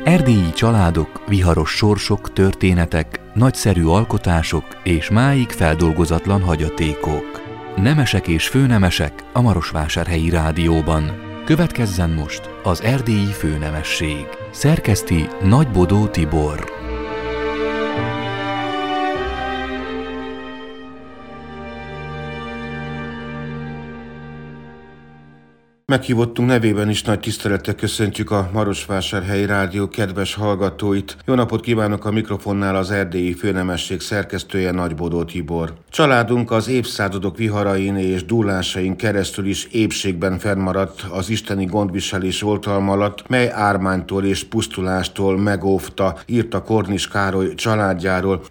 Erdélyi családok, viharos sorsok, történetek, nagyszerű alkotások és máig feldolgozatlan hagyatékok. Nemesek és főnemesek a Marosvásárhelyi Rádióban. Következzen most az erdélyi főnemesség. Szerkeszti Nagybodó Tibor. Meghívottunk nevében is nagy tisztelettel köszöntjük a Marosvásárhelyi Rádió kedves hallgatóit. Jó napot kívánok, a mikrofonnál az erdélyi főnemesség szerkesztője Nagybodó Tibor. Családunk az évszázadok viharain és dúlásain keresztül is épségben fennmaradt az isteni gondviselés oltalma alatt, mely ármánytól és pusztulástól megóvta, írta Kornis Károly családjáról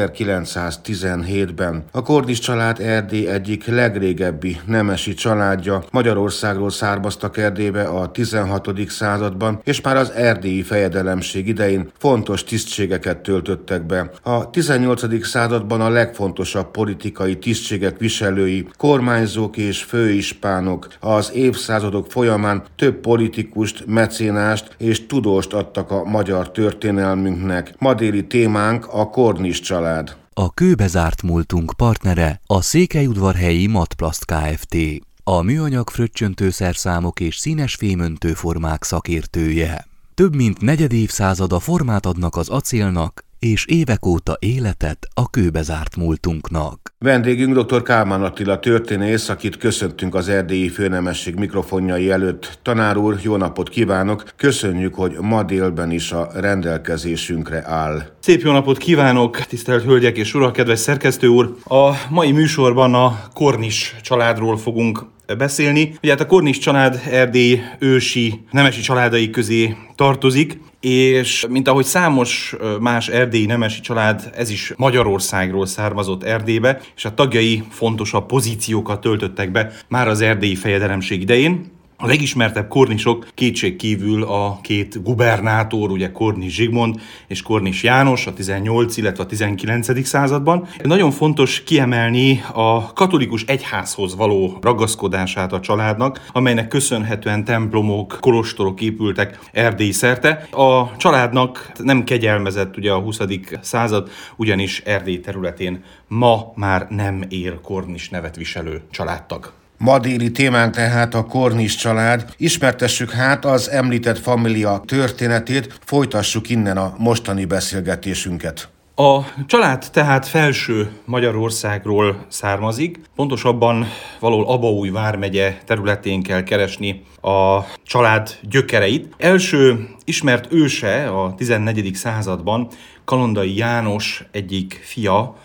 1917-ben. A Kornis család Erdély egyik legrégebbi nemesi családja, Magyarországról származtak Erdélybe a 16. században, és már az erdélyi fejedelemség idején fontos tisztségeket töltöttek be. A 18. században a legfontosabb politikai tisztségek viselői, kormányzók és főispánok az évszázadok folyamán több politikust, mecénást és tudóst adtak a magyar történelmünknek. Ma déli témánk a Kornis család. A kőbe zárt múltunk partnere a Székelyudvarhelyi Matplast Kft., a műanyag fröccsöntőszerszámok és színes fémöntő formák szakértője. Több mint negyedévszázada formát adnak az acélnak, és évek óta életet a kőbe zárt múltunknak. Vendégünk dr. Kálmán Attila történész, akit köszöntünk az erdélyi főnemesség mikrofonjai előtt. Tanár úr, jó napot kívánok! Köszönjük, hogy ma délben is a rendelkezésünkre áll. Szép jó napot kívánok, tisztelt hölgyek és urak, kedves szerkesztő úr! A mai műsorban a Kornis családról fogunk beszélni. Ugye hát a Kornis család Erdély ősi nemesi családai közé tartozik, és mint ahogy számos más erdélyi nemesi család, ez is Magyarországról származott Erdélybe, és a tagjai fontosabb pozíciókat töltöttek be már az erdélyi fejedelemség idején. A legismertebb kornisok kétségkívül a két gubernátor, ugye Kornis Zsigmond és Kornis János a 18, illetve a 19. században. Nagyon fontos kiemelni a katolikus egyházhoz való ragaszkodását a családnak, amelynek köszönhetően templomok, kolostorok épültek Erdély szerte. A családnak nem kegyelmezett ugye a 20. század, ugyanis Erdély területén ma már nem él Kornis nevet viselő családtag. Ma déli témánk tehát a Kornis család. Ismertessük hát az említett família történetét, folytassuk innen a mostani beszélgetésünket. A család tehát Felső Magyarországról származik, pontosabban valahol Abaúj vármegye területén kell keresni a család gyökereit. Első ismert őse a 14. században Kalondai János egyik fia,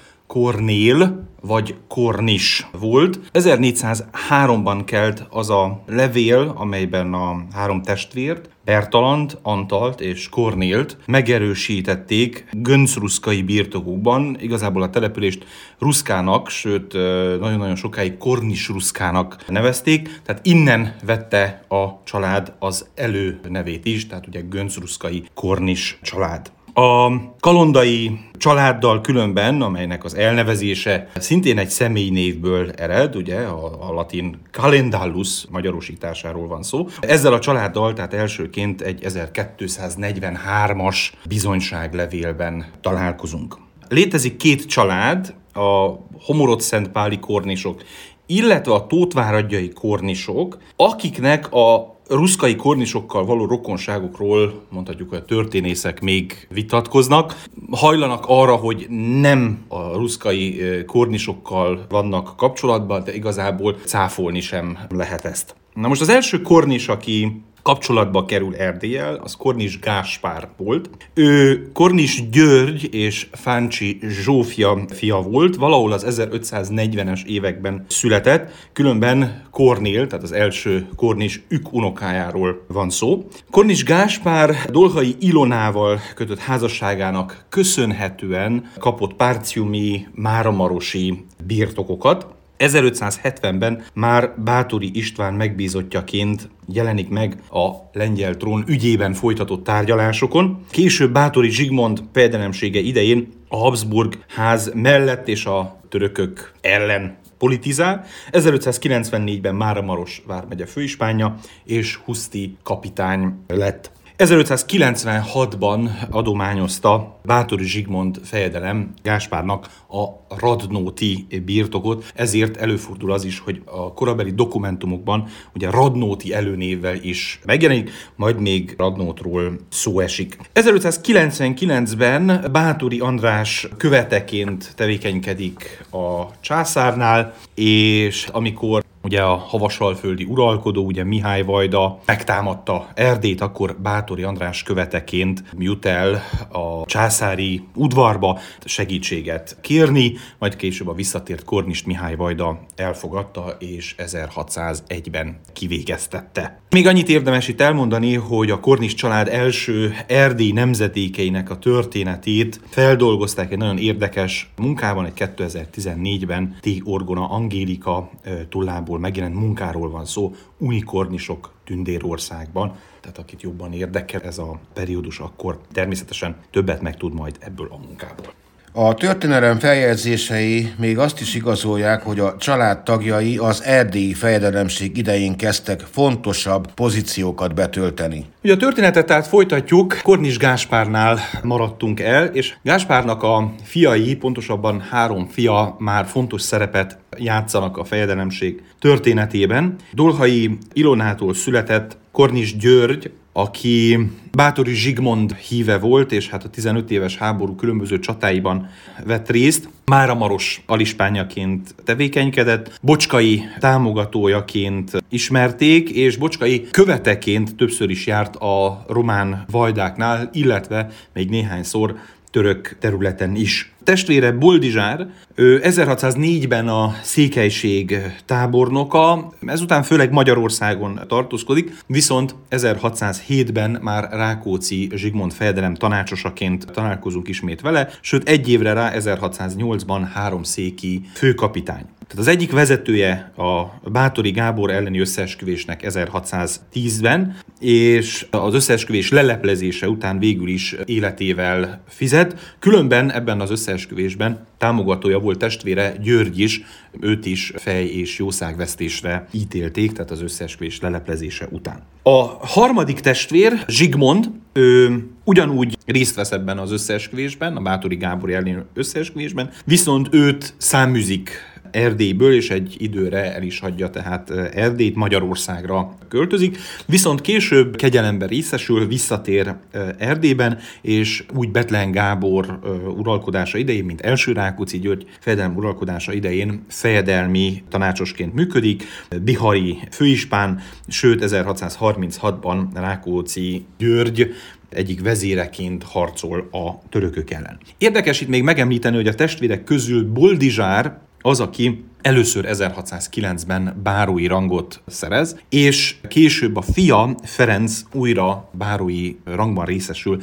Kornél vagy Kornis volt. 1403-ban kelt az a levél, amelyben a három testvért, Bertalant, Antalt és Kornélt megerősítették göncruszkai birtokukban. Igazából a települést Ruszkának, sőt nagyon-nagyon sokáig Kornis-Ruszkának nevezték, tehát innen vette a család az előnevét is, tehát ugye göncruszkai Kornis család. A kalondai családdal különben, amelynek az elnevezése szintén egy személynévből ered, ugye a latin calendallus magyarosításáról van szó. Ezzel a családdal, tehát elsőként egy 1243-as bizonyságlevélben találkozunk. Létezik két család, a Homorod-Szentpáli kornisok, illetve a tótváradjai kornisok, akiknek a ruszkai kornisokkal való rokonságokról mondhatjuk, hogy a történészek még vitatkoznak. Hajlanak arra, hogy nem a ruszkai kornisokkal vannak kapcsolatban, de igazából cáfolni sem lehet ezt. Na most az első kornis, aki kapcsolatba kerül Erdéllyel, az Kornis Gáspár volt. Ő Kornis György és Fáncsi Zsófia fia volt, valahol az 1540-es években született, különben Kornél, tehát az első Kornis unokájáról van szó. Kornis Gáspár Dolhai Ilonával kötött házasságának köszönhetően kapott párciumi, máramarosi birtokokat. 1570-ben már Báthori István megbízottjaként jelenik meg a lengyel trón ügyében folytatott tárgyalásokon. Később Báthori Zsigmond fejedelemsége idején a Habsburg ház mellett és a törökök ellen politizál. 1594-ben Máramaros vármegye főispánja és Huszti kapitány lett. 1596-ban adományozta Báthory Zsigmond fejedelem Gáspárnak a Radnóti birtokot, ezért előfordul az is, hogy a korabeli dokumentumokban ugye Radnóti előnévvel is megjelenik, majd még Radnótról szó esik. 1599-ben Báthory András követeként tevékenykedik a császárnál, és amikor ugye a havasalföldi uralkodó, ugye Mihály vajda megtámadta Erdélyt, akkor Báthory András követeként jut el a császári udvarba segítséget kérni, majd később a visszatért Kornist Mihály vajda elfogadta, és 1601-ben kivégeztette. Még annyit érdemes itt elmondani, hogy a Kornis család első erdélyi nemzedékeinek a történetét feldolgozták egy nagyon érdekes munkában, egy 2014-ben T. Orgona Angélika tollából megjelent munkáról van szó, unikornisok Tündérországban. Tehát akit jobban érdekel ez a periódus, akkor természetesen többet megtud majd ebből a munkából. A történelem feljegyzései még azt is igazolják, hogy a család tagjai az erdélyi fejedelemség idején kezdtek fontosabb pozíciókat betölteni. Ugye a történetet tehát folytatjuk, Kornis Gáspárnál maradtunk el, és Gáspárnak a fiai, pontosabban 3 fia már fontos szerepet játszanak a fejedelemség történetében. Dolhai Ilonától született Kornis György, aki Báthory Zsigmond híve volt, és hát a 15 éves háború különböző csatáiban vett részt. Máramaros alispányaként tevékenykedett, Bocskai támogatójaként ismerték, és Bocskai követeként többször is járt a román vajdáknál, illetve még néhányszor török területen is. Testvére Boldizsár, ő 1604-ben a székelység tábornoka, ezután főleg Magyarországon tartózkodik, viszont 1607-ben már Rákóczi Zsigmond fejedelem tanácsosaként találkozunk ismét vele, sőt egy évre rá 1608-ban háromszéki főkapitány. Tehát az egyik vezetője a Báthory Gábor elleni összeesküvésnek 1610-ben, és az összeesküvés leleplezése után végül is életével fizet. Különben ebben az összeesküvésben támogatója volt testvére György is, őt is fej- és jószágvesztésre ítélték, tehát az összeesküvés leleplezése után. A harmadik testvér, Zsigmond, ő ugyanúgy részt vesz ebben az összeesküvésben, a Báthory Gábor elleni összeesküvésben, viszont őt száműzik Erdélyből, és egy időre el is hagyja tehát Erdélyt, Magyarországra költözik, viszont később kegyelemben részesül, visszatér Erdélyben, és úgy Bethlen Gábor uralkodása idején, mint első Rákóczi György fejedelem uralkodása idején fejedelmi tanácsosként működik, bihari főispán, sőt 1636-ban Rákóczi György egyik vezéreként harcol a törökök ellen. Érdekes itt még megemlíteni, hogy a testvérek közül Boldizsár az, aki először 1609-ben bárói rangot szerez, és később a fia Ferenc újra bárói rangban részesül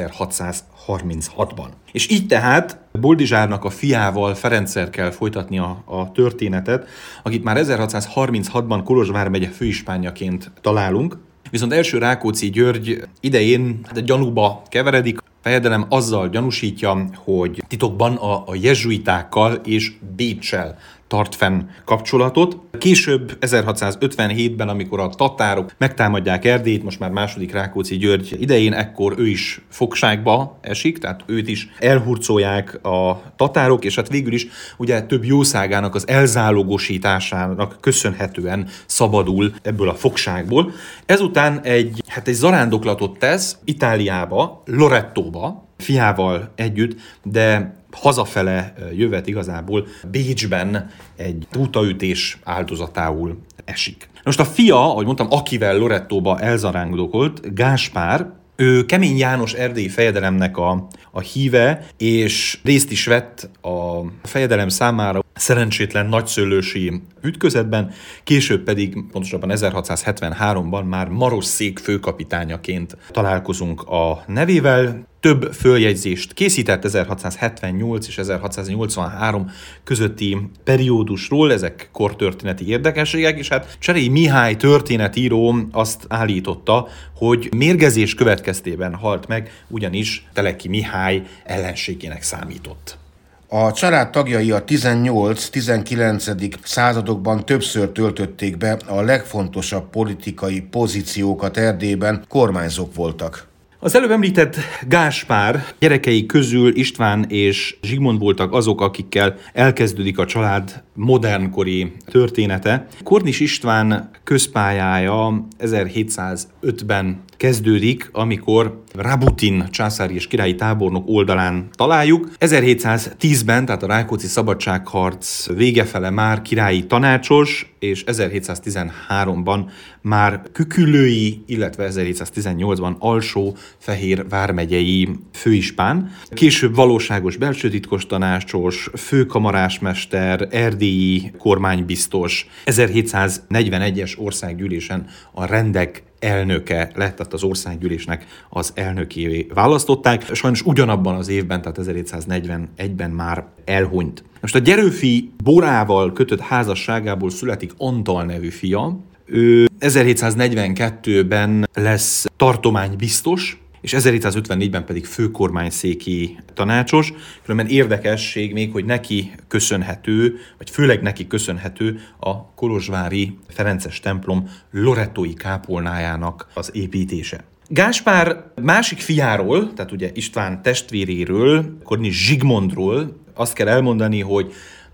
1636-ban. És így tehát Boldizsárnak a fiával, Ferenccel kell folytatni a történetet, akit már 1636-ban Kolozs vármegye főispánjaként találunk, viszont első Rákóczi György idején gyanúba keveredik. A fejedelem azzal gyanúsítja, hogy titokban a jezsuitákkal és Béccsel tart fenn kapcsolatot. Később 1657-ben, amikor a tatárok megtámadják Erdélyt, most már második Rákóczi György idején, ekkor ő is fogságba esik, tehát őt is elhurcolják a tatárok, és hát végül is ugye több jószágának az elzálogosításának köszönhetően szabadul ebből a fogságból. Ezután egy zarándoklatot tesz Itáliába, Lorettóba, fiával együtt, de hazafele jövet igazából Bécsben egy rútaütés áldozatául esik. Most a fia, ahogy mondtam, akivel Lorettóba elzarándokolt, Gáspár, ő Kemény János erdélyi fejedelemnek a híve, és részt is vett a fejedelem számára szerencsétlen nagyszőlősi ütközetben, később pedig, pontosabban 1673-ban már Marosszék főkapitányaként találkozunk a nevével. Több följegyzést készített 1678 és 1683 közötti periódusról, ezek kortörténeti érdekességek, és hát Cserélyi Mihály történetíró azt állította, hogy mérgezés következtében halt meg, ugyanis Teleki Mihály ellenségének számított. A család tagjai a 18-19. századokban többször töltötték be a legfontosabb politikai pozíciókat Erdélyben, kormányzók voltak. Az előbb említett Gáspár gyerekei közül István és Zsigmond voltak azok, akikkel elkezdődik a család modernkori története. Kornis István közpályája 1705-ben kezdődik, amikor Rabutin császári és királyi tábornok oldalán találjuk. 1710-ben, tehát a Rákóczi szabadságharc végefele már királyi tanácsos, és 1713-ban már küküllői, illetve 1718-ban Alsó-Fehér vármegyei főispán. Később valóságos belsőtitkos tanácsos, főkamarásmester, erdélyi kormánybiztos, 1741-es országgyűlésen a rendek elnöke lett, tehát az országgyűlésnek az elnökévé választották. Sajnos ugyanabban az évben, tehát 1741-ben már elhunyt. Most a Gyerőfi Borával kötött házasságából születik Antal nevű fia. Ő 1742-ben lesz tartománybiztos, és 1754-ben pedig főkormányszéki tanácsos. Különben érdekesség még, hogy neki köszönhető, vagy főleg neki köszönhető a kolozsvári ferences templom lorettói kápolnájának az építése. Gáspár másik fiáról, tehát ugye István testvéréről, Kornis Zsigmondról azt kell elmondani, hogy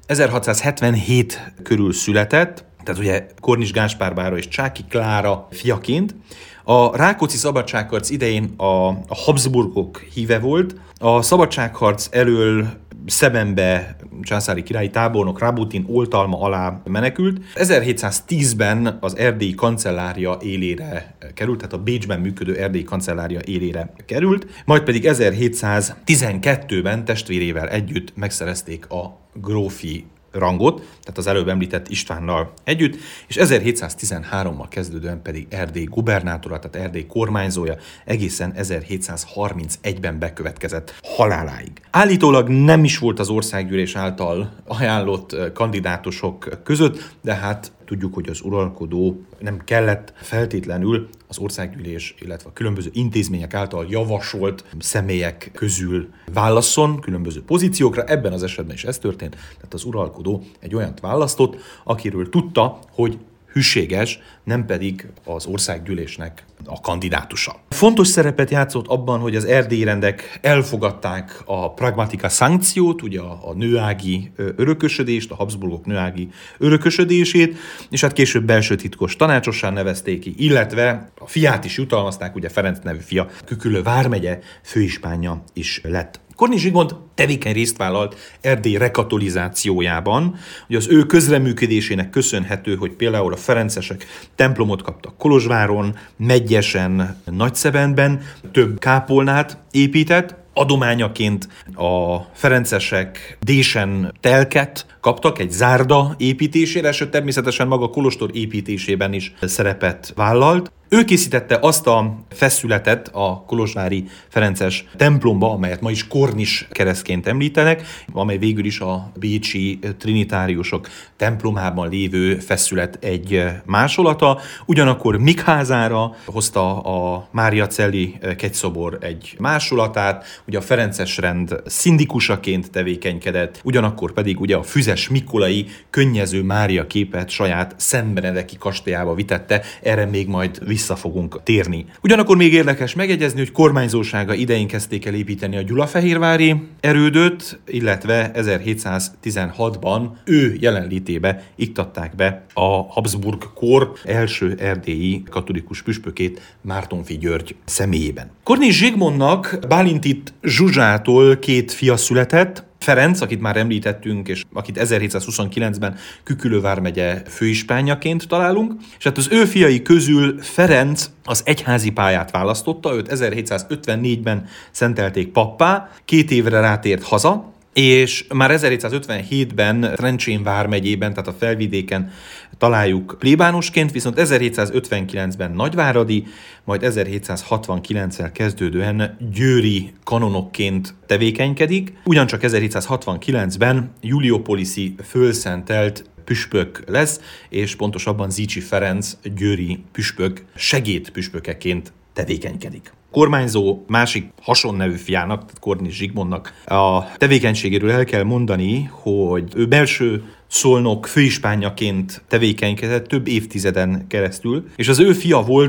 1677 körül született, tehát ugye Kornis Gáspár bárója és Csáky Klára fiaként. A Rákóczi szabadságharc idején a Habsburgok híve volt. A szabadságharc elől Szebenbe császári királyi tábornok Rabutin oltalma alá menekült. 1710-ben az erdélyi kancellária élére került, tehát a Bécsben működő erdélyi kancellária élére került, majd pedig 1712-ben testvérével együtt megszerezték a grófi rangot, tehát az előbb említett Istvánnal együtt, és 1713-mal kezdődően pedig Erdély gubernátora, tehát Erdély kormányzója egészen 1731-ben bekövetkezett haláláig. Állítólag nem is volt az országgyűlés által ajánlott kandidátusok között, de hát tudjuk, hogy az uralkodó nem kellett feltétlenül az országgyűlés, illetve a különböző intézmények által javasolt személyek közül válasszon különböző pozíciókra. Ebben az esetben is ez történt, tehát az uralkodó egy olyant választott, akiről tudta, hogy hűséges, nem pedig az országgyűlésnek a kandidátusa. Fontos szerepet játszott abban, hogy az erdélyi rendek elfogadták a pragmatica sancciót, ugye a nőági örökösödést, a Habsburgok nőági örökösödését, és hát később belső titkos tanácsossá nevezték ki, illetve a fiát is jutalmazták, ugye Ferenc nevű fia Küküllő vármegye főispánja is lett. Kornis Zsigmond tevékeny részt vállalt Erdély rekatolizációjában, hogy az ő közreműködésének köszönhető, hogy például a ferencesek templomot kaptak Kolozsváron, Medgyesen, Nagyszebenben, több kápolnát épített, adományaként a ferencesek Désen telket kaptak egy zárda építésére, és természetesen maga kolostor építésében is szerepet vállalt. Ő készítette azt a feszületet a kolozsvári ferences templomba, amelyet ma is Kornis keresztként említenek, amely végül is a bécsi trinitáriusok templomában lévő feszület egy másolata. Ugyanakkor Mikházára hozta a Máriacelli kegyszobor egy másolatát, ugye a ferences rend szindikusaként tevékenykedett, ugyanakkor pedig ugye a Füzes Mikolai könnyező Mária képet saját Szentbenedeki kastélyába vitette, erre még majd vissza fogunk térni. Ugyanakkor még érdekes megjegyezni, hogy kormányzósága idején kezdték el építeni a gyulafehérvári erődöt, illetve 1716-ban ő jelenlétébe iktatták be a Habsburg kor első erdélyi katolikus püspökét, Mártonffy György személyében. Kornis Zsigmondnak Bálintit Zsuzsától két fia született, Ferenc, akit már említettünk, és akit 1729-ben Küküllő vármegye főispánjaként találunk, és hát az ő fiai közül Ferenc az egyházi pályát választotta, őt 1754-ben szentelték pappá, 2 évre rátért haza, és már 1757-ben Trencsén vármegyében, tehát a Felvidéken találjuk plébánosként, viszont 1759-ben nagyváradi, majd 1769-el kezdődően győri kanonokként tevékenykedik. Ugyancsak 1769-ben Juliopoliszi fölszentelt püspök lesz, és pontosabban Zichy Ferenc győri püspök segédpüspökeként tevékenykedik. Kormányzó másik hasonló nevű fiának, tehát Kornis Zsigmondnak a tevékenységéről el kell mondani, hogy ő belső Szolnok főispánjaként tevékenykedett több évtizeden keresztül, és az ő fia volt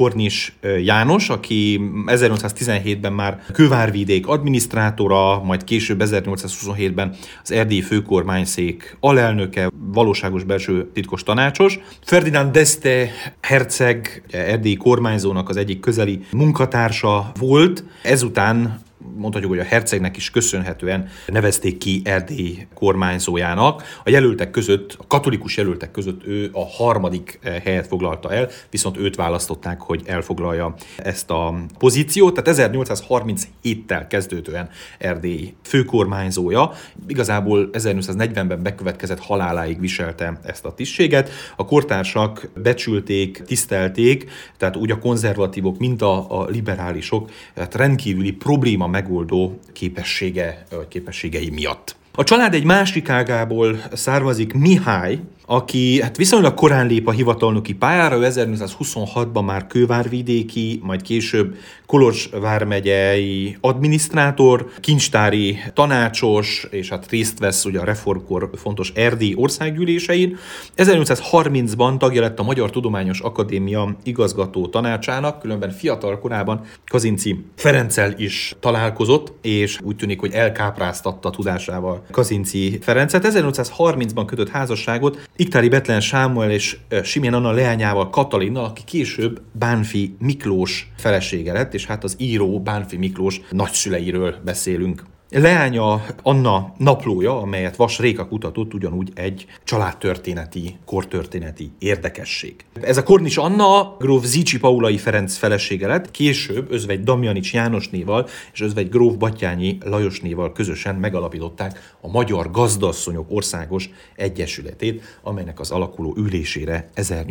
Kornis János, aki 1817-ben már Kővárvidék adminisztrátora, majd később 1827-ben az erdélyi főkormányszék alelnöke, valóságos belső titkos tanácsos. Ferdinand d'Este herceg, erdélyi kormányzónak az egyik közeli munkatársa volt, ezután mondhatjuk, hogy a hercegnek is köszönhetően nevezték ki Erdély kormányzójának. A jelöltek között, a katolikus jelöltek között ő a 3. helyet foglalta el, viszont őt választották, hogy elfoglalja ezt a pozíciót. Tehát 1837-tel kezdődően Erdély főkormányzója. Igazából 1840-ben bekövetkezett haláláig viselte ezt a tisztséget. A kortársak becsülték, tisztelték, tehát úgy a konzervatívok, mint a liberálisok, tehát rendkívüli probléma megoldó képességei miatt. A család egy másik ágából származik Mihály, aki viszonylag korán lép a hivatalnoki pályára, ő 1826-ban már kővárvidéki, majd később Kolozs vármegyei adminisztrátor, kincstári tanácsos, és részt vesz ugye a reformkor fontos erdélyi országgyűlésein. 1830-ban tagja lett a Magyar Tudományos Akadémia igazgató tanácsának, különben fiatal korában Kazinczy Ferenccel is találkozott, és úgy tűnik, hogy elkápráztatta tudásával Kazinczy Ferencet. 1830-ban kötött házasságot Iktári Bethlen Sámuel és Simjén Anna leányával, Katalinnal, aki később Bánffy Miklós felesége lett, és az író Bánffy Miklós nagyszüleiről beszélünk. Leánya Anna naplója, amelyet Vass Réka kutatott, ugyanúgy egy családtörténeti, kortörténeti érdekesség. Ez a Kornis Anna gróf Zichy Paulai Ferenc felesége lett, később özvegy Damjanics Jánosnéval és özvegy gróf Batthyány Lajosnéval közösen megalapították a Magyar Gazdasszonyok Országos Egyesületét, amelynek az alakuló ülésére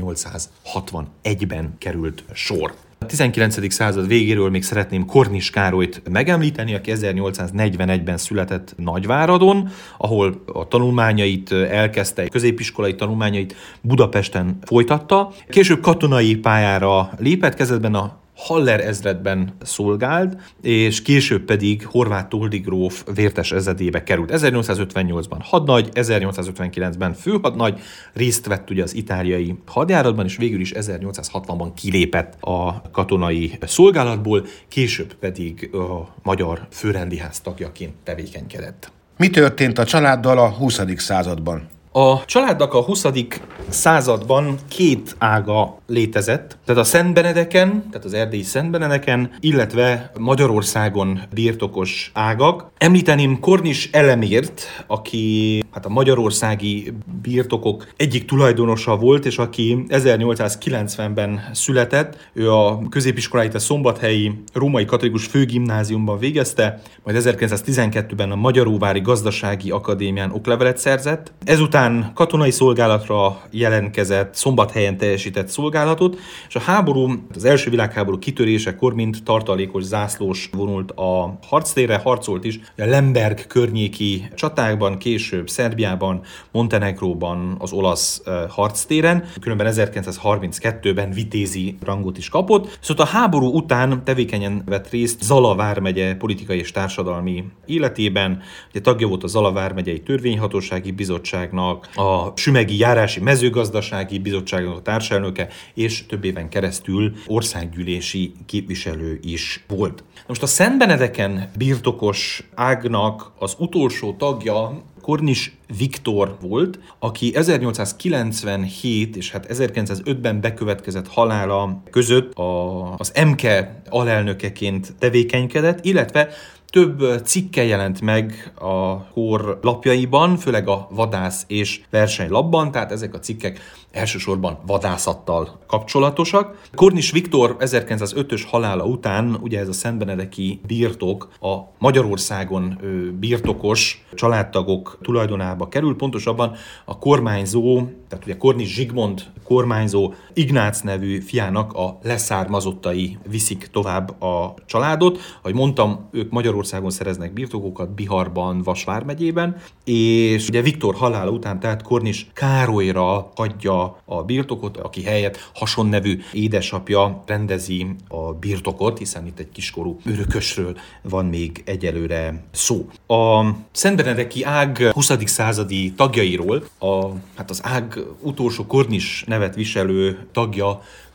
1861-ben került sor. A 19. század végéről még szeretném Kornis Károlyt megemlíteni, aki 1841-ben született Nagyváradon, ahol a tanulmányait elkezdte, középiskolai tanulmányait Budapesten folytatta. Később katonai pályára lépett, kezdetben a Haller ezredben szolgált, és később pedig Horváth Toldy gróf vértes ezredébe került. 1858-ban hadnagy, 1859-ben főhadnagy, részt vett ugye az itáliai hadjáratban, és végül is 1860-ban kilépett a katonai szolgálatból, később pedig a Magyar Főrendiház tagjaként tevékenykedett. Mi történt a családdal a 20. században? A családnak a 20. században 2 ága létezett, tehát a Szentbenedeken, tehát az erdélyi Szentbenedeken, illetve Magyarországon birtokos ágak. Említeném Kornis Elemért, aki a magyarországi birtokok egyik tulajdonosa volt, és aki 1890-ben született. Ő a középiskoláit a szombathelyi Római Katolikus Főgimnáziumban végezte, majd 1912-ben a Magyaróvári Gazdasági Akadémián oklevelet szerzett. Ezután katonai szolgálatra jelentkezett, Szombathelyen teljesített szolgálatot, és a háború, az első világháború kitörésekor, mint tartalékos zászlós vonult a harctérre, harcolt is a Lemberg környéki csatákban, később Szerbiában, Montenegróban, az olasz harctéren, különben 1932-ben vitézi rangot is kapott. Szóval a háború után tevékenyen vett részt Zala vármegye politikai és társadalmi életében, ugye tagja volt a Zala vármegyei Törvényhatósági Bizottságnak, a Sümegi Járási Mezőgazdasági Bizottságnak a társelnöke, és több éven keresztül országgyűlési képviselő is volt. Most a Szentbenedeken birtokos ágnak az utolsó tagja Kornis Viktor volt, aki 1897 és 1905-ben bekövetkezett halála között az MKE alelnökeként tevékenykedett, illetve több cikke jelent meg a kor lapjaiban, főleg a vadász és versenylapban, tehát ezek a cikkek elsősorban vadászattal kapcsolatosak. Kornis Viktor 1905-ös halála után, ugye ez a szentbenedeki birtok a Magyarországon birtokos családtagok tulajdonába kerül, pontosabban a kormányzó, tehát ugye Kornis Zsigmond kormányzó Ignác nevű fiának a leszármazottai viszik tovább a családot. Ahogy mondtam, ők Magyarországon szereznek birtokokat, Biharban, Vas vármegyében, és ugye Viktor halála után tehát Kornis Károlyra adja a birtokot, aki helyett Hason nevű édesapja rendezi a birtokot, hiszen itt egy kiskorú örökösről van még egyelőre szó. A szentbenedeki ág 20. századi tagjairól az ág utolsó Kornis nevet viselő tagja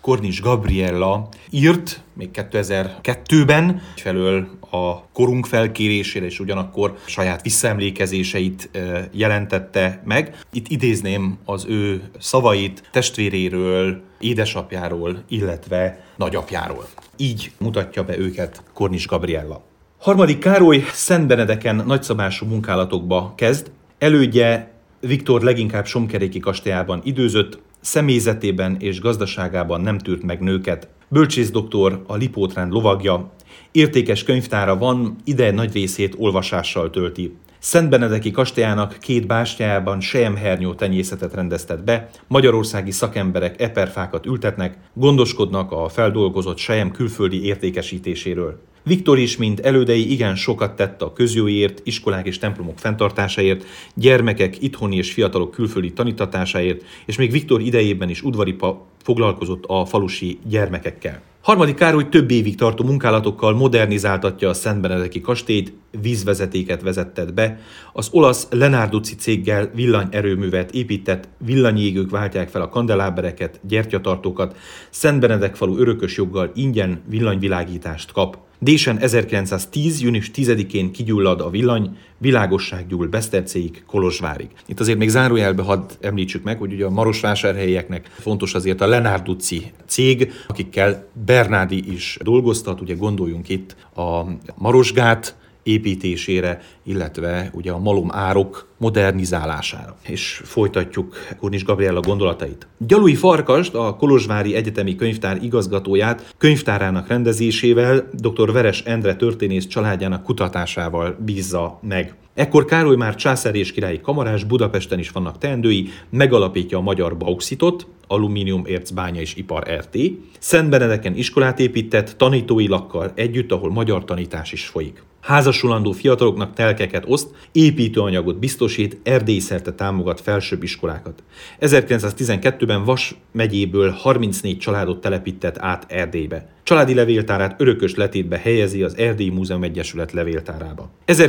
Kornis Gabriella írt még 2002-ben, egyfelől a korunk felkérésére és ugyanakkor saját visszaemlékezéseit jelentette meg. Itt idézném az ő szavait testvéréről, édesapjáról, illetve nagyapjáról. Így mutatja be őket Kornis Gabriella. Harmadik Károly Szentbenedeken nagyszabású munkálatokba kezd. Elődje Viktor leginkább Somkeréki kastélyában időzött, személyzetében és gazdaságában nem tűrt meg nőket. Bölcsész-doktor, a Lipót-rend lovagja, értékes könyvtára van, ide nagy részét olvasással tölti. Szentbenedeki kastélyának 2 bástyájában selyemhernyó tenyészetet rendeztet be, magyarországi szakemberek eperfákat ültetnek, gondoskodnak a feldolgozott sejem külföldi értékesítéséről. Viktor is, mint elődei, igen sokat tett a közjóért, iskolák és templomok fenntartásáért, gyermekek itthoni és fiatalok külföldi tanítatásáért, és még Viktor idejében is udvaripa foglalkozott a falusi gyermekekkel. Harmadik Károly több évig tartó munkálatokkal modernizáltatja a Szentbenedeki kastélyt, vízvezetéket vezettet be, az olasz Lenarducci céggel villanyerőművet épített, villanyégők váltják fel a kandelábereket, gyertyatartókat, Szentbenedek falu örökös joggal ingyen villanyvilágítást kap. Désen 1910. június 10-én kigyullad a villany, világosság gyúl Besztercéig, Kolozsvárig. Itt azért még zárójelbe hadd említsük meg, hogy ugye a marosvásárhelyieknek fontos azért a Lenarducci cég, akikkel Bernardi is dolgoztat, ugye gondoljunk itt a Marosgát építésére, illetve ugye a malomárok modernizálására. És folytatjuk Kornis Gabriella gondolatait. Gyalui Farkast, a Kolozsvári Egyetemi Könyvtár igazgatóját könyvtárának rendezésével dr. Veres Endre történész családjának kutatásával bízza meg. Ekkor Károly már császári és királyi kamarás, Budapesten is vannak teendői, megalapítja a Magyar Bauxitot, Alumíniumérc Bánya és Ipar Rt. Szentbenedeken iskolát épített tanítói lakkal együtt, ahol magyar tanítás is folyik. Házasulandó fiataloknak telkeket oszt, építőanyagot biztosít, Erdély szerte támogat felsőbb iskolákat. 1912-ben Vas megyéből 34 családot telepített át Erdélybe. Családi levéltárát örökös letétbe helyezi az Erdélyi Múzeum Egyesület levéltárába.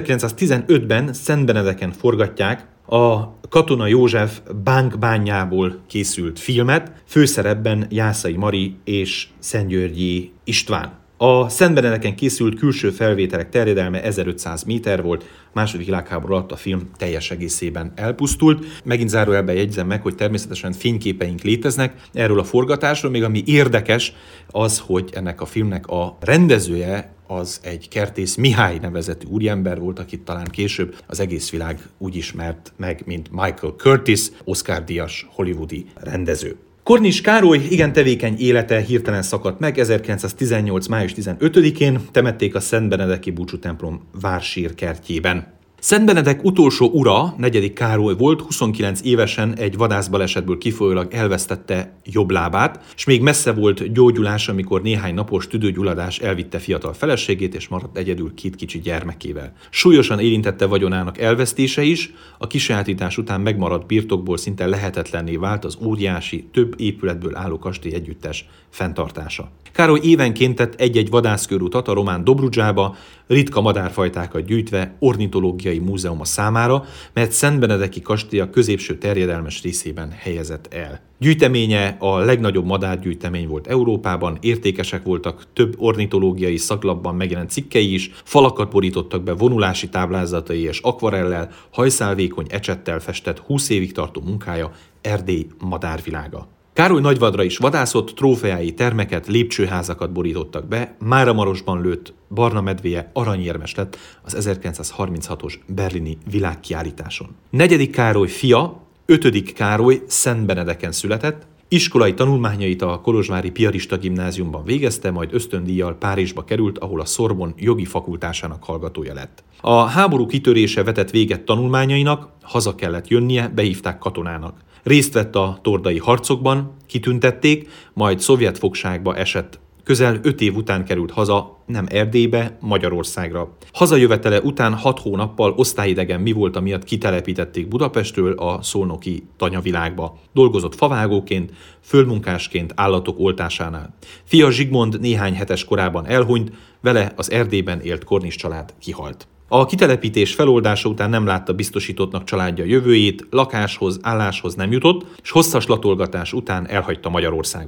1915-ben Szentbenedeken forgatják a Katona József bánkbányából készült filmet, főszerepben Jászai Mari és Szentgyörgyi István. A Szentbenedeken készült külső felvételek terjedelme 1500 méter volt, második világháború alatt a film teljes egészében elpusztult. Megint zárójelben jegyzem meg, hogy természetesen fényképeink léteznek erről a forgatásról, még ami érdekes az, hogy ennek a filmnek a rendezője az egy Kertész Mihály nevezetű úriember volt, akit talán később az egész világ úgy ismert meg, mint Michael Curtis, Oscar-díjas hollywoodi rendező. Kornis Károly igen tevékeny élete hirtelen szakadt meg. 1918. május 15-én temették a Szentbenedeki búcsútemplom vársírkertjében. Szentbenedek utolsó ura, 4. Károly volt, 29 évesen egy vadászbalesetből kifolyólag elvesztette jobb lábát, és még messze volt gyógyulás, amikor néhány napos tüdőgyulladás elvitte fiatal feleségét, és maradt egyedül 2 kicsi gyermekével. Súlyosan érintette vagyonának elvesztése is, a kisajátítás után megmaradt birtokból szinte lehetetlenné vált az óriási, több épületből álló kastély együttes fenntartása. Károly évenként tett egy-egy vadászkörutat a román Dobrudzsába, ritka madárfajtákat gyűjtve ornitológiai múzeuma számára, mert Szentbenedeki kastély a középső terjedelmes részében helyezett el. Gyűjteménye a legnagyobb madárgyűjtemény volt Európában, értékesek voltak több ornitológiai szaklapban megjelent cikkei is, falakat borítottak be vonulási táblázatai és akvarellel, hajszálvékony ecsettel festett 20 évig tartó munkája Erdély madárvilága. Károly nagyvadra is vadászott, trófeái termeket, lépcsőházakat borítottak be, Máramarosban lőtt barna medvéje aranyérmes lett az 1936-os berlini világkiállításon. 4. Károly fia, 5. Károly Szentbenedeken született, iskolai tanulmányait a kolozsvári piarista gimnáziumban végezte, majd ösztöndíjjal Párizsba került, ahol a Sorbonne jogi fakultásának hallgatója lett. A háború kitörése vetett véget tanulmányainak, haza kellett jönnie, behívták katonának. Részt vett a tordai harcokban, kitüntették, majd szovjet fogságba esett. Közel 5 év után került haza, nem Erdélybe, Magyarországra. Hazajövetele után 6 hónappal osztályidegen mi volt, miatt kitelepítették Budapestről a szolnoki tanyavilágba. Dolgozott favágóként, földmunkásként állatok oltásánál. Fia Zsigmond néhány hetes korában elhunyt, vele az Erdélyben élt Kornis család kihalt. A kitelepítés feloldása után nem látta biztosítottnak családja jövőjét, lakáshoz, álláshoz nem jutott, és hosszas latolgatás után elhagyta Magyarországot.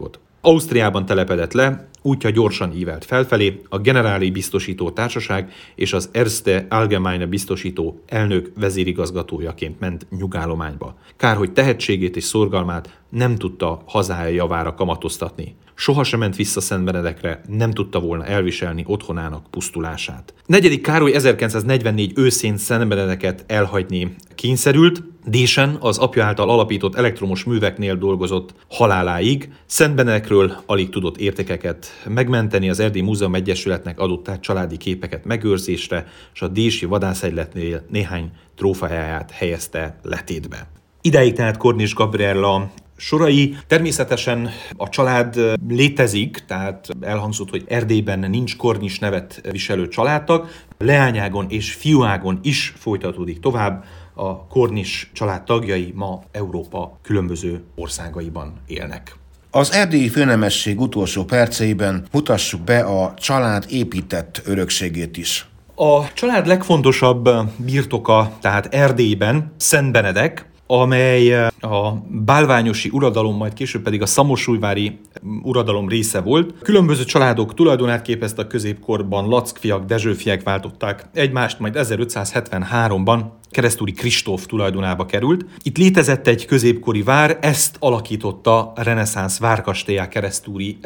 Ausztriában telepedett le, útja gyorsan ívelt felfelé, a Generáli Biztosító Társaság és az Erste Allgemeine Biztosító elnök vezérigazgatójaként ment nyugállományba. Kár, hogy tehetségét és szorgalmát nem tudta hazája javára kamatoztatni. Sohasem ment vissza Szentbenedekre, nem tudta volna elviselni otthonának pusztulását. 4. Károly 1944 őszén Szentbenedeket elhagyni kényszerült, Désen az apja által alapított elektromos műveknél dolgozott haláláig. Szentbenedekről alig tudott értékeket megmenteni, az Erdélyi Múzeum Egyesületnek adott át családi képeket megőrzésre, és a dési vadászegyletnél néhány trófeáját helyezte letétbe. Idáig tehát Kornis Gabriella sorai. Természetesen a család létezik, tehát elhangzott, hogy Erdélyben nincs Kornis nevet viselő családtag. Leányágon és fiúágon is folytatódik tovább. A Kornis család tagjai ma Európa különböző országaiban élnek. Az erdélyi főnemesség utolsó perceiben mutassuk be a család épített örökségét is. A család legfontosabb birtoka tehát Erdélyben Szentbenedek, amely a bálványosi uradalom, majd később pedig a szamosújvári uradalom része volt. Különböző családok tulajdonát képezte a középkorban, Lackfiak, Dezsőfiek váltották egymást, majd 1573-ban Keresztúri Kristóf tulajdonába került. Itt létezett egy középkori vár, ezt alakította a reneszánsz várkastélyá Keresztúri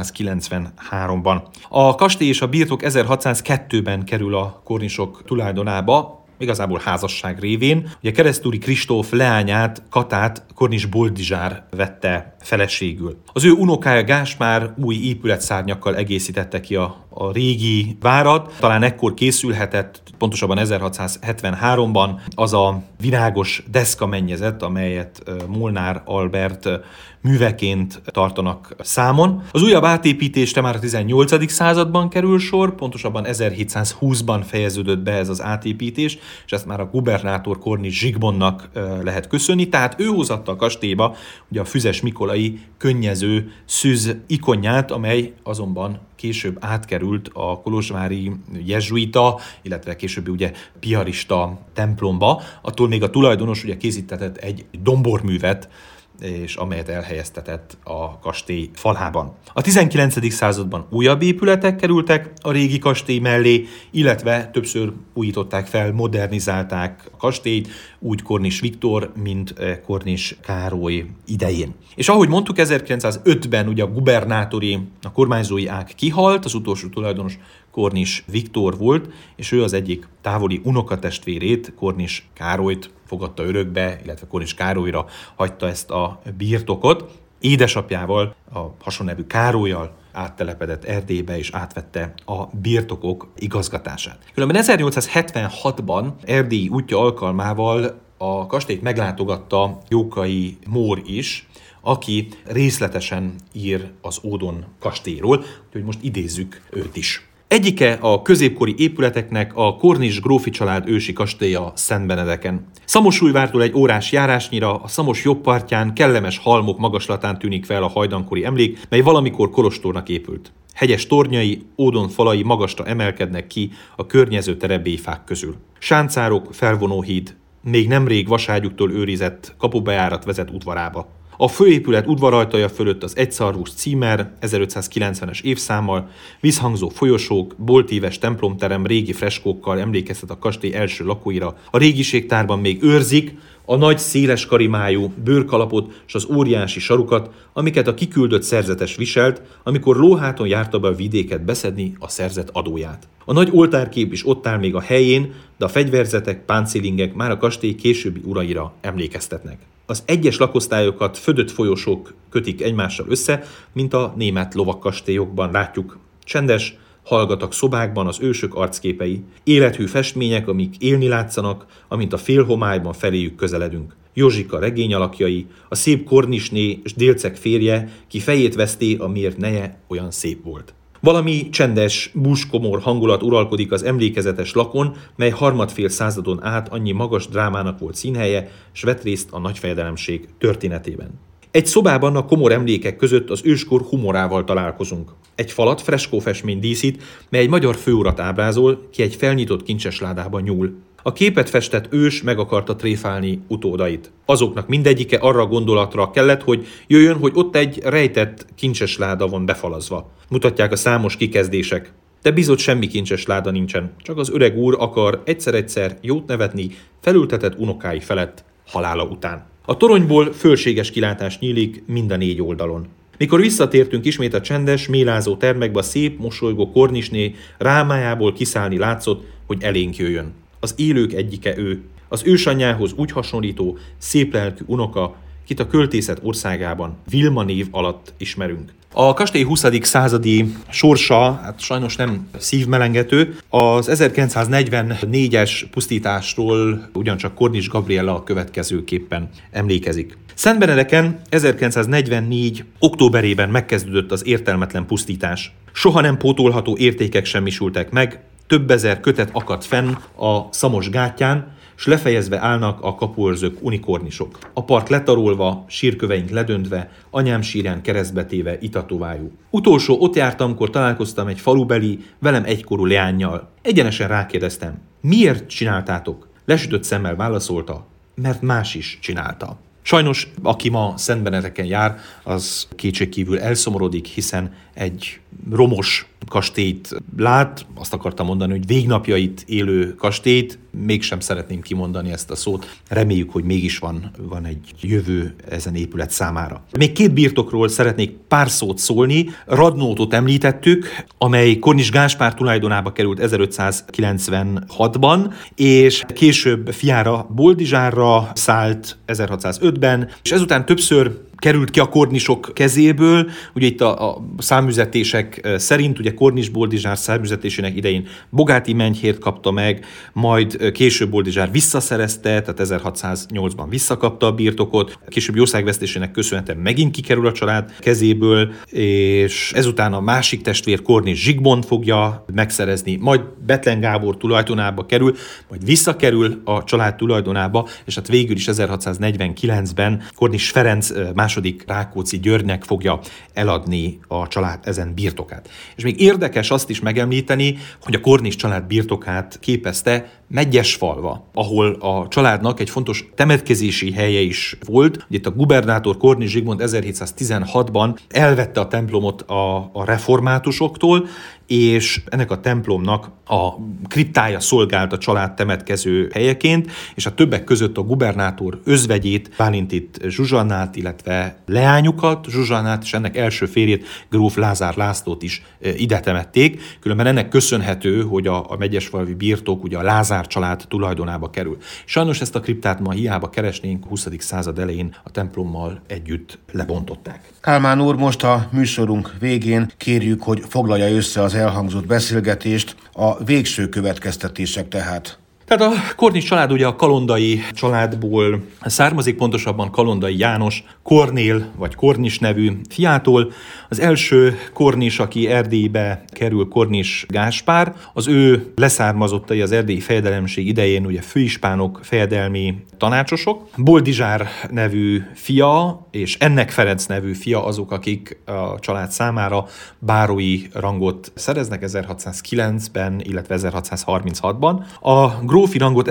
1593-ban. A kastély és a birtok 1602-ben kerül a Kornisok tulajdonába, igazából házasság révén. Ugye Keresztúri Kristóf leányát, Katát Kornis Boldizsár vette feleségül. Az ő unokája Gáspár új épületszárnyakkal egészítette ki a régi várat. Talán ekkor készülhetett, pontosabban 1673-ban az a virágos deszkamennyezet, amelyet Molnár Albert műveként tartanak számon. Az újabb átépítésre már a 18. században kerül sor, pontosabban 1720-ban fejeződött be ez az átépítés, és ezt már a gubernátor Kornis Zsigmondnak lehet köszönni, tehát ő hozatta a kastélyba ugye a Füzes Mikolai könnyező szűz ikonját, amely azonban később átkerült a kolozsvári jezsuita, illetve későbbi ugye piarista templomba. Attól még a tulajdonos ugye készítetett egy domborművet, és amelyet elhelyeztetett a kastély falában. A 19. században újabb épületek kerültek a régi kastély mellé, illetve többször újították fel, modernizálták a kastélyt, úgy Kornis Viktor, mint Kornis Károly idején. És ahogy mondtuk, 1905-ben ugye a gubernátori, a kormányzói ág kihalt, az utolsó tulajdonos Kornis Viktor volt, és ő az egyik távoli unokatestvérét, Kornis Károlyt fogadta örökbe, illetve Kornis Károlyra hagyta ezt a birtokot. Édesapjával, a hasonnevű Károllyal áttelepedett Erdélybe és átvette a birtokok igazgatását. Különben 1876-ban erdélyi útja alkalmával a kastélyt meglátogatta Jókai Mór is, aki részletesen ír az Ódon kastélyról, úgyhogy most idézzük őt is. Egyike a középkori épületeknek a Kornis grófi család ősi kastélya Szentbenedeken. Szamosújvártól egy órás járásnyira a Szamos jobb partján kellemes halmok magaslatán tűnik fel a hajdankori emlék, mely valamikor kolostornak épült. Hegyes tornyai, Ódon falai magasra emelkednek ki a környező terebélyfák közül. Sáncárok, felvonóhíd, még nemrég vaságyuktól őrizett kapubejárat vezet udvarába. A főépület udvarajtaja fölött az egyszarvus címer, 1590-es évszámmal, vízhangzó folyosók, boltíves templomterem régi freskókkal emlékeztet a kastély első lakóira. A régiségtárban még őrzik a nagy széles karimájú bőrkalapot és az óriási sarukat, amiket a kiküldött szerzetes viselt, amikor lóháton járta be a vidéket beszedni a szerzet adóját. A nagy oltárkép is ott áll még a helyén, de a fegyverzetek, páncélingek már a kastély későbbi uraira emlékeztetnek. Az egyes lakosztályokat födött folyosók kötik egymással össze, mint a német lovakkastélyokban látjuk. Csendes, hallgatak szobákban az ősök arcképei, élethű festmények, amik élni látszanak, amint a félhomályban feléjük közeledünk. Józsika regény alakjai, a szép Kornisné és Délceg férje, ki fejét veszté, amiért neje olyan szép volt. Valami csendes, búskomor hangulat uralkodik az emlékezetes lakon, mely harmadfél századon át annyi magas drámának volt színhelye, s vett részt a nagyfejedelemség történetében. Egy szobában a komor emlékek között az őskor humorával találkozunk. Egy falat freskófestmény díszít, mely egy magyar főurat ábrázol, ki egy felnyitott kincses ládában nyúl. A képet festett ős meg akarta tréfálni utódait. Azoknak mindegyike arra a gondolatra kellett, hogy jöjjön, hogy ott egy rejtett kincses láda van befalazva. Mutatják a számos kikezdések. De bizony semmi kincses láda nincsen, csak az öreg úr akar egyszer-egyszer jót nevetni felültetett unokái felett halála után. A toronyból fölséges kilátás nyílik mind a 4 oldalon. Mikor visszatértünk ismét a csendes, mélázó termekbe, a szép, mosolygó kornisné rámájából kiszállni látszott, hogy elénk jöjjön. Az élők egyike ő, az ősanyjához úgy hasonlító, szép lelkű unoka, kit a költészet országában Vilma név alatt ismerünk. A kastély 20. századi sorsa hát sajnos nem szívmelengető. Az 1944-es pusztításról ugyancsak Kornis Gabriella a következőképpen emlékezik. Szentbenedeken 1944. októberében megkezdődött az értelmetlen pusztítás. Soha nem pótolható értékek semmisültek meg, több ezer kötet akadt fenn a Szamos gátján, s lefejezve állnak a kapuőrzők unikornisok. A part letarolva, sírköveink ledöntve, anyám sírján keresztbe téve itatovájú. Utolsó ott jártam, amikor találkoztam egy falubeli, velem egykorú leánnyal. Egyenesen rákérdeztem, miért csináltátok? Lesütött szemmel válaszolta, mert más is csinálta. Sajnos, aki ma Szentbenedeken jár, az kétségkívül elszomorodik, hiszen egy romos kastélyt lát, azt akartam mondani, hogy végnapjait élő kastélyt, mégsem szeretném kimondani ezt a szót. Reméljük, hogy mégis van egy jövő ezen épület számára. Még 2 birtokról szeretnék pár szót szólni. Radnótot említettük, amely Kornis Gáspár tulajdonába került 1596-ban, és később fiára Boldizsárra szállt 1605-ben, és ezután többször került ki a kornisok kezéből. Ugye itt a számüzetések szerint, ugye Kornis Boldizsár számüzetésének idején Bogáti Menyhért kapta meg, majd később Boldizsár visszaszerezte, tehát 1608-ban visszakapta a birtokot, később jószágvesztésének köszönhetően megint kikerül a család kezéből, és ezután a másik testvér Kornis Zsigmond fogja megszerezni, majd Bethlen Gábor tulajdonába kerül, majd visszakerül a család tulajdonába, és hát végül is 1649-ben Kornis Ferenc második Rákóczi Györgynek fogja eladni a család ezen birtokát. És még érdekes azt is megemlíteni, hogy a Kornis család birtokát képezte Megyesfalva, ahol a családnak egy fontos temetkezési helye is volt. Itt a gubernátor Kornis Zsigmond 1716-ban elvette a templomot a reformátusoktól, és ennek a templomnak a kriptája szolgált a család temetkező helyeként, és a többek között a gubernátor özvegyét, Bálintit Zsuzsannát, illetve leányukat, Zsuzsannát és ennek első férjét, gróf Lázár Lászlót is ide temették. Különben ennek köszönhető, hogy a megyesfalvi birtok ugye a Lázár család tulajdonába kerül. Sajnos ezt a kriptát ma hiába keresnénk, a 20. század elején a templommal együtt lebontották. Kálmán úr, most a műsorunk végén kérjük, hogy foglalja össze az elhangzott beszélgetést, a végső következtetések tehát. Tehát a Kornis család ugye a Kalondai családból származik, pontosabban Kalondai János Kornél vagy Kornis nevű fiától. Az első Kornis, aki Erdélybe kerül, Kornis Gáspár, az ő leszármazottai az erdélyi fejedelemség idején ugye főispánok, fejedelmi tanácsosok. Boldizsár nevű fia és Ennek Ferenc nevű fia azok, akik a család számára bárói rangot szereznek 1609-ben, illetve 1636-ban. A grófi rangot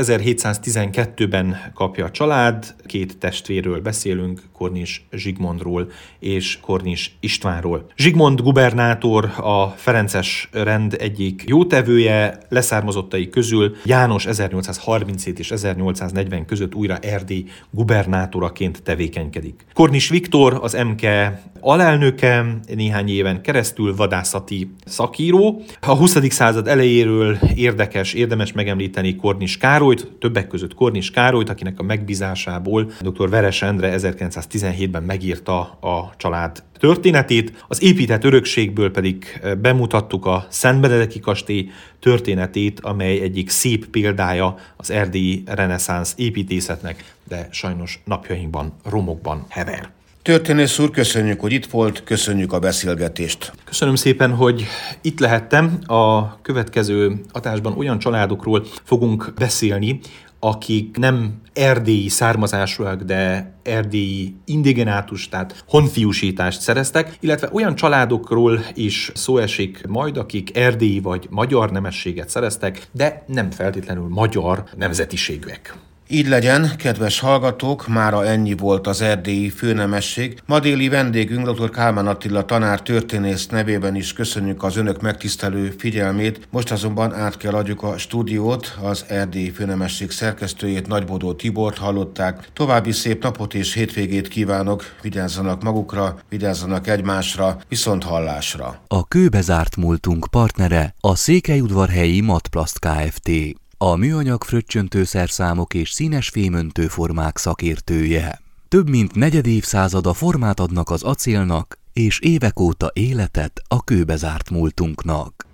1712-ben kapja a család, 2 testvérről beszélünk, Kornis Zsigmondról és Kornis Istvánról. Zsigmond gubernátor a ferences rend egyik jótevője, leszármazottai közül János 1837 és 1840 között újra Erdély gubernátoraként tevékenykedik. Kornis Viktor az MK alelnöke, néhány éven keresztül vadászati szakíró. A 20. század elejéről érdemes megemlíteni Kornis Károlyt, többek között Kornis Károlyt, akinek a megbízásából dr. Veres Endre 1917-ben megírta a család történetét. Az épített örökségből pedig bemutattuk a Szentbenedeki kastély történetét, amely egyik szép példája az erdélyi reneszánsz építészetnek, de sajnos napjainkban romokban hever. Történész úr, köszönjük, hogy itt volt, köszönjük a beszélgetést. Köszönöm szépen, hogy itt lehettem. A következő adásban olyan családokról fogunk beszélni, akik nem erdélyi származásúak, de erdélyi indigenátus, tehát honfiúsítást szereztek, illetve olyan családokról is szó esik majd, akik erdélyi vagy magyar nemességet szereztek, de nem feltétlenül magyar nemzetiségűek. Így legyen, kedves hallgatók, mára ennyi volt az erdélyi főnemesség. Ma déli vendégünk dr. Kálmán Attila tanár történész nevében is köszönjük az önök megtisztelő figyelmét. Most azonban át kell adjuk a stúdiót, az erdélyi főnemesség szerkesztőjét, Nagybodó Tibort hallották. További szép napot és hétvégét kívánok, vigyázzanak magukra, vigyázzanak egymásra, viszont hallásra. A kőbezárt múltunk partnere a Székelyudvarhelyi Matplast Kft. A műanyag fröccsöntőszerszámok és színes fémöntő formák szakértője. Több mint negyedévszázada formát adnak az acélnak, és évek óta életet a kőbezárt múltunknak.